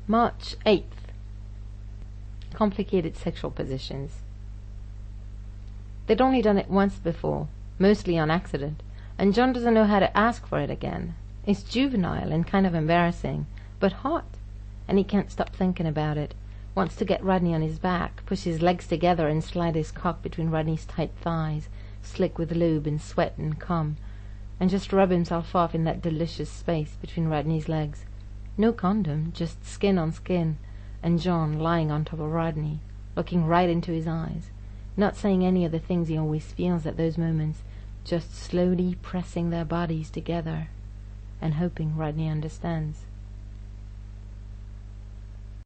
March 8th. Complicated sexual positions. They'd only done it once before, mostly on accident, and John doesn't know how to ask for it again. It's juvenile and kind of embarrassing, but hot, and he can't stop thinking about it. Wants to get Rodney on his back, push his legs together and slide his cock between Rodney's tight thighs, slick with lube and sweat and cum, and just rub himself off in that delicious space between Rodney's legs. No condom, just skin on skin, and John lying on top of Rodney, looking right into his eyes, not saying any of the things he always feels at those moments, just slowly pressing their bodies together and hoping Rodney understands.